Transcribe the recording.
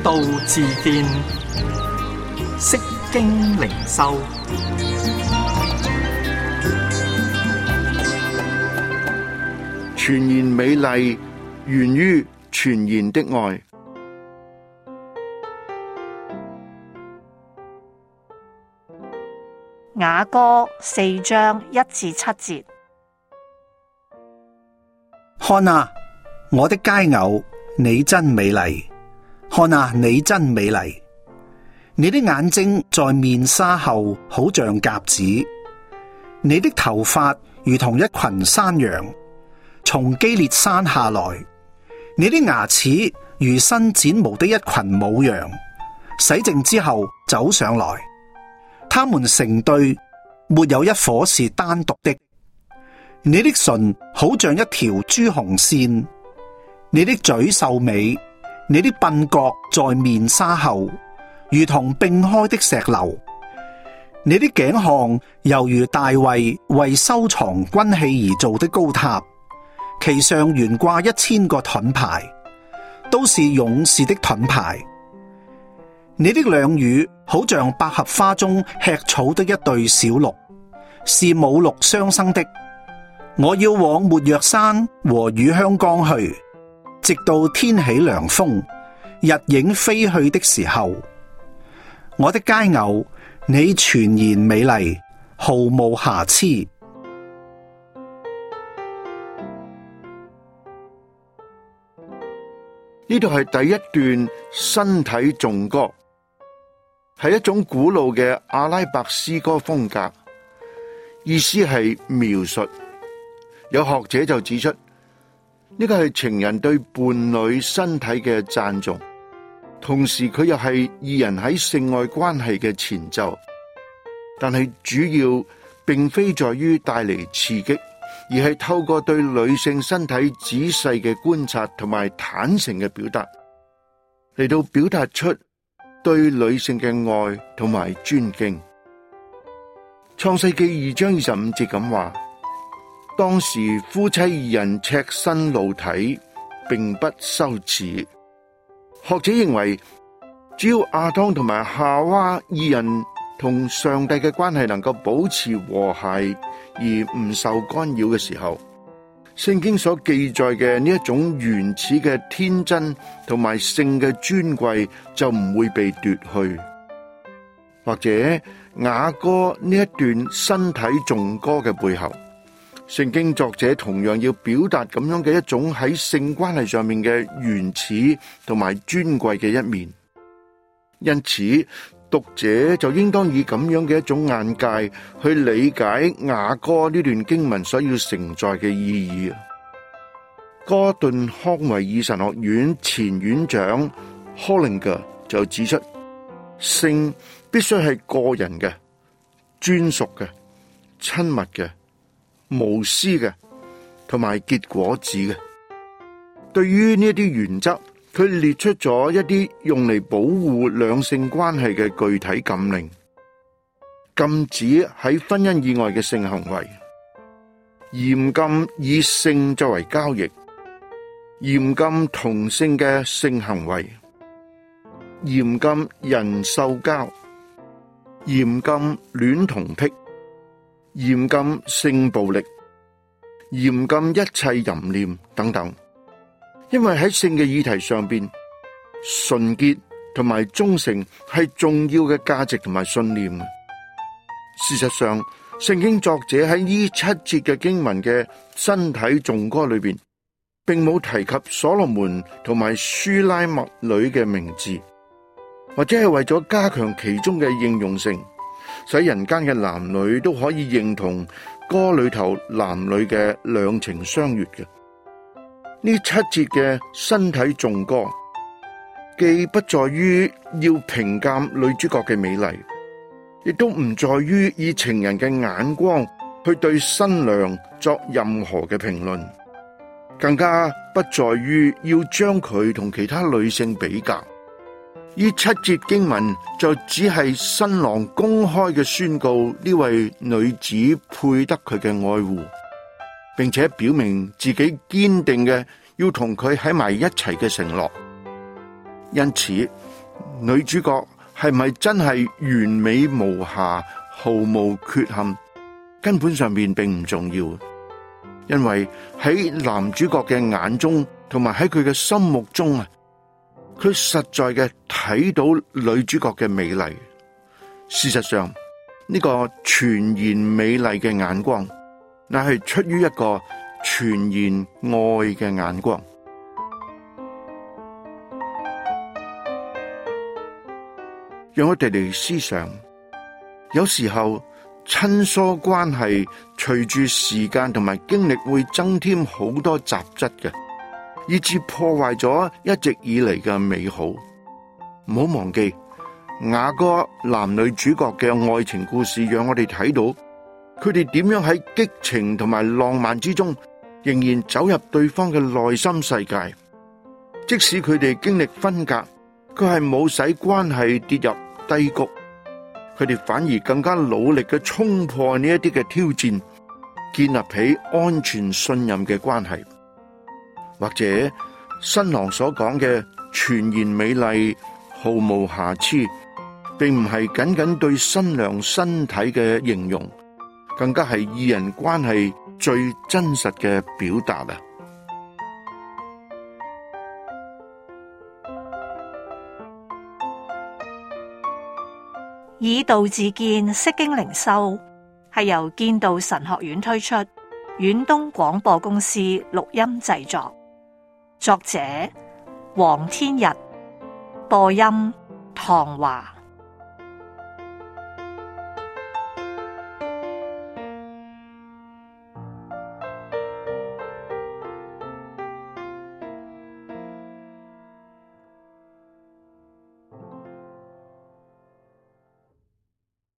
道自見，釋經靈修。 全然美麗，源於全然的愛。 雅歌4章1至7節。 看啊，我的佳偶，你真美麗！看啊，你真美麗！你的眼睛在面紗後，好像鴿子；你的頭髮如同一群山羊，從基列山下來；你的牙齒如新剪毛的一群母羊，洗淨之後走上來。他們成對，沒有一顆是單獨的。你的唇好像一條朱紅線，你的嘴秀美，你的鬢角在面紗後，如同並開的石榴。你的頸項猶如大衛為收藏軍器而做的高塔，其上懸掛1000個盾牌，都是勇士的盾牌。你的兩乳好像百合花中吃草的一對小鹿，是母鹿雙生的。我要往沒藥山和乳香岡去，直到天起涼風，日影飛去的時候。我的佳偶，你全然美麗，毫無瑕疵。 呢度係第一段身體頌歌，係一種古老嘅阿拉伯詩歌風格，意思係描述。有學者就指出，呢個係情人對伴侶身體嘅讚頌，同時佢又係二人喺性愛關係嘅前奏。但係主要並非在於帶嚟刺激，而係透過對女性身體仔細嘅觀察同埋坦誠嘅表達，嚟到表達出對女性嘅愛同埋尊敬。創世記2章25節咁話，當時夫妻二人赤身露體，並不羞恥。學者認為，只要亞當同埋夏娃二人同上帝嘅關係能夠保持和諧而唔受干擾嘅時候，聖經所記載嘅呢一種原始嘅天真同埋性嘅尊貴就唔會被奪去。或者雅歌呢一段身體頌歌嘅背後，聖經作者同樣要表達咁樣嘅一種喺性關係上面嘅原始同埋尊貴嘅一面，因此讀者就應當以咁樣嘅一種眼界去理解雅歌呢段經文所要承載嘅意義。哥頓康維爾神學院前院長 Hollinger 就指出，性必須係個人嘅、專屬嘅、親密嘅、無私嘅同埋結果子嘅。對於呢啲原則，佢列出咗一啲用嚟保護兩性關係嘅具體禁令，禁止喺婚姻以外嘅性行為，嚴禁以性作為交易，嚴禁同性嘅性行為，嚴禁人獸交，嚴禁戀童癖，嚴禁性暴力，嚴禁一切淫念等等。因為喺性嘅議題上邊，純潔同埋忠誠係重要嘅價值同埋信念。事實上，聖經作者喺呢7節嘅經文嘅身體頌歌裏邊，並冇提及所羅門同埋書拉密女嘅名字，或者係為咗加強其中嘅應用性，使人間嘅男女都可以認同歌裏頭男女嘅兩情相悅嘅。呢7節嘅身體頌歌，既不在於要評鑑女主角嘅美麗，亦都唔在於以情人嘅眼光去對新娘作任何嘅評論，更加不在於要將佢同其他女性比較。呢7節經文就只係新郎公開嘅宣告呢位女子配得佢嘅愛護，並且表明自己堅定嘅要同佢喺埋一齊嘅承諾。因此女主角係咪真係完美無瑕、毫無缺陷，根本上面並唔重要。因為喺男主角嘅眼中，同埋喺佢嘅心目中啊，佢實在嘅睇到女主角嘅美麗。事實上，呢個全然美麗嘅眼光，乃係出於一個全然愛嘅眼光。讓我哋嚟思想，有時候親疏關係隨住時間同埋經歷會增添好多雜質嘅，以致破壞咗一直以嚟嘅美好。唔好忘記雅歌男女主角嘅愛情故事，讓我哋睇到佢哋點樣喺激情同埋浪漫之中，仍然走入對方嘅內心世界。即使佢哋經歷分隔，佢係冇使關係跌入低谷，佢哋反而更加努力嘅衝破呢一啲嘅挑戰，建立起安全信任嘅關係。或者新郎所講嘅全然美麗、毫無瑕疵，並唔係僅僅對新娘身體嘅形容，更加係二人關係最真實嘅表達啊！ 以道自見，釋經靈修係由建道神學院推出，遠東廣播公司錄音製作，作者黃天日，播音唐華。